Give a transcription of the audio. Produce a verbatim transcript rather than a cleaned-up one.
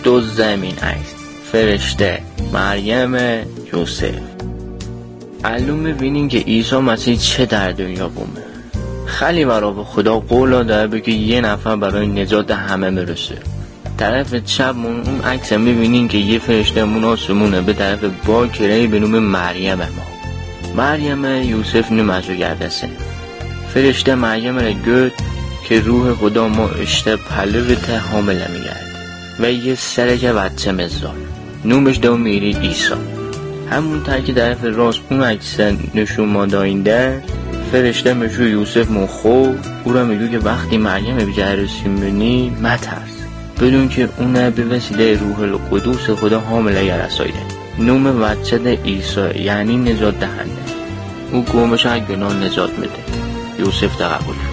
دو زمین عکس فرشته مریم یوسف. الان میبینین که عیسی مسیح چه در دنیا بومه. خیلی برای خدا قول داده بگه یه نفر برای نجات همه میرسه. طرف چپمون اون عکس میبینین که یه فرشته مناسمونه به طرف باکره به نوم مریم ما. مریم یوسف نمازو گردسه. فرشته مریم را گفت که روح خدا ما اشته پلوت حامله میگرد و یه سرک بچه مزار نومش دو میری عیسی. همون طور که طرف راست اون عکس نشون ما داینده فرشته مشو یوسف مخو او را میگو که وقتی مریم بجرسی منی مترس بدون که اونه به وسیله روح القدوس خدا حامله گرسایده. نوم بچه ده عیسی یعنی نجات دهنده. او گمش از گناه نجات میده. یوسف تقبل